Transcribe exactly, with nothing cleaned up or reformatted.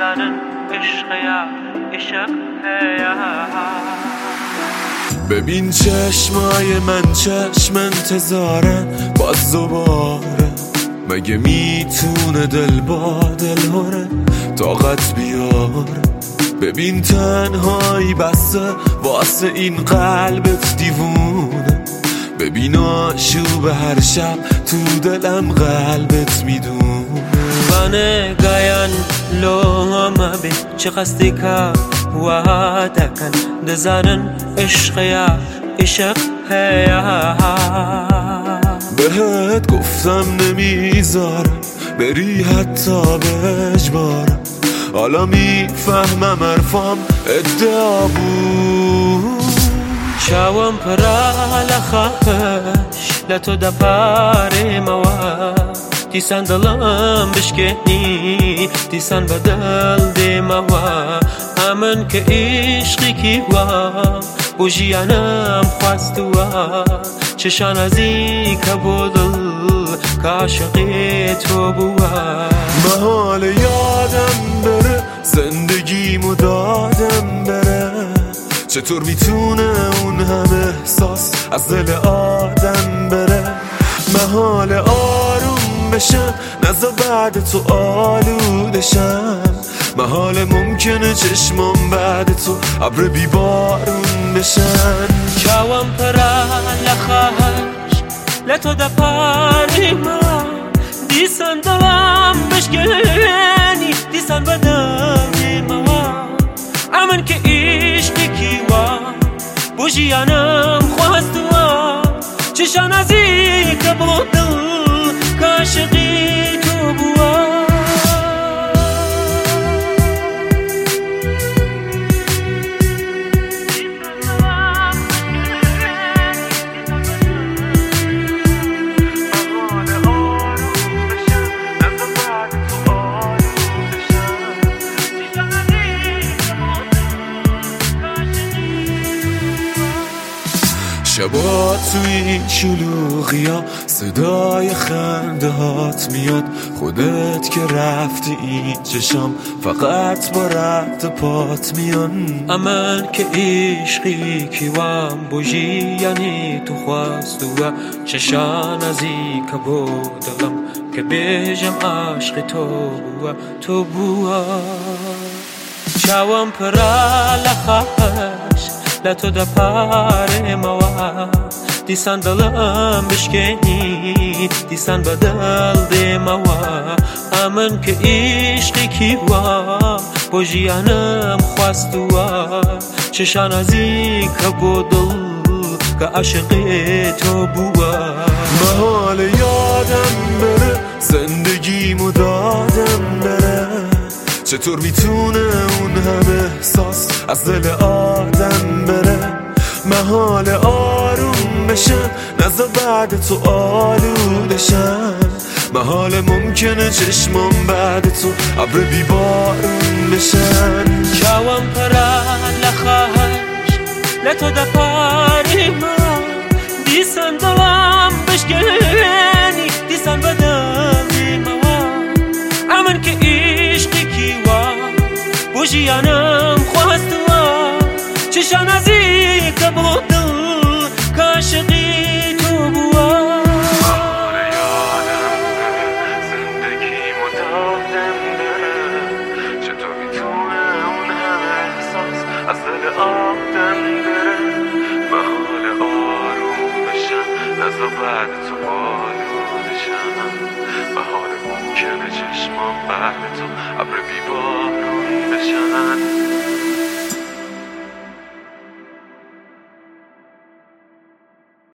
دزنن عشقیا عشق هیا. ببین چشمای من چشم انتظارن باز دوباره، مگه میتونه دل با دل هره طاقت بیاره. ببین تنهایی بسته واسه این قلبت دیوونه، ببین آشوب هر شب تو دلم قلبت میدونه. بانه گایان لوما بی چه قصدی که وعدکن دزنن عشقیا عشق هیا. بهت گفتم نمیذارم بری حتی به اجبارم، حالا میفهمم حرفام ادعا بود. شاوم پرا لخاش لتو دپاره موا، دیسان دلم بشکنی دیسان بدل دی موا. امن که عشقی کی وا بو جیانم خواستوا، چشان ازی که بودل که عاشقی تو بوا. محال یادم بره زندگیمو دادم بره، چطور میتونه اون همه احساس از دل آدم بره. محال آروم بشم نزا بعد تو آلودشم، محال ممکنه چشمام بعد تو ابر بیبارون بشن. شاوم پرا لخاش لتو دپاری ما، دیسان دلم بشکنی دیسان بدل موا. امن که عشقی کی وا بو جیانم خواستوا، چشان ازی که بودل که عاشقی تو بوا. شبا توی این شلوغیا صدای خنده هات میاد، خودت که رفتی این چشام فقط با رد پات میان. امن که عشقی کی وام بوجی یعنی تو خواست و چشان ازی که بودلم که بیجم عشق تو بوا تو بوا. شاوم پرا لخاش لتو دپاره موا، دیسان دلم بشکنی دیسان بدل دی موا. امن که عشقی کی وا بو جیانم خواستوا، چشان ازی که بودل که عاشقی تو بوا. محال یادم بره زندگیمو دادم بره، چطور میتونه اون همه احساس از دل آدم بره. محال آروم بشم نزا بعد تو آلودشم، محال ممکنه چشمام بعد تو ابر بیبارون بشن. شاوم پرا لخاش لتو دپاری ما، دیسان دلم بشکنی دیسان بدل موا. امن که عشقی کی وا بو جیانم خواستوا، چشان ازی که بودل که عاشقی تو بوا. محال یادم بره زندگیمو دادم بره، چطور میتونه اون همه احساس از دل آدم بره. محال آروم بشم نزا بعد تو آلودشم، محال ممکنه چشمام بعد تو ابر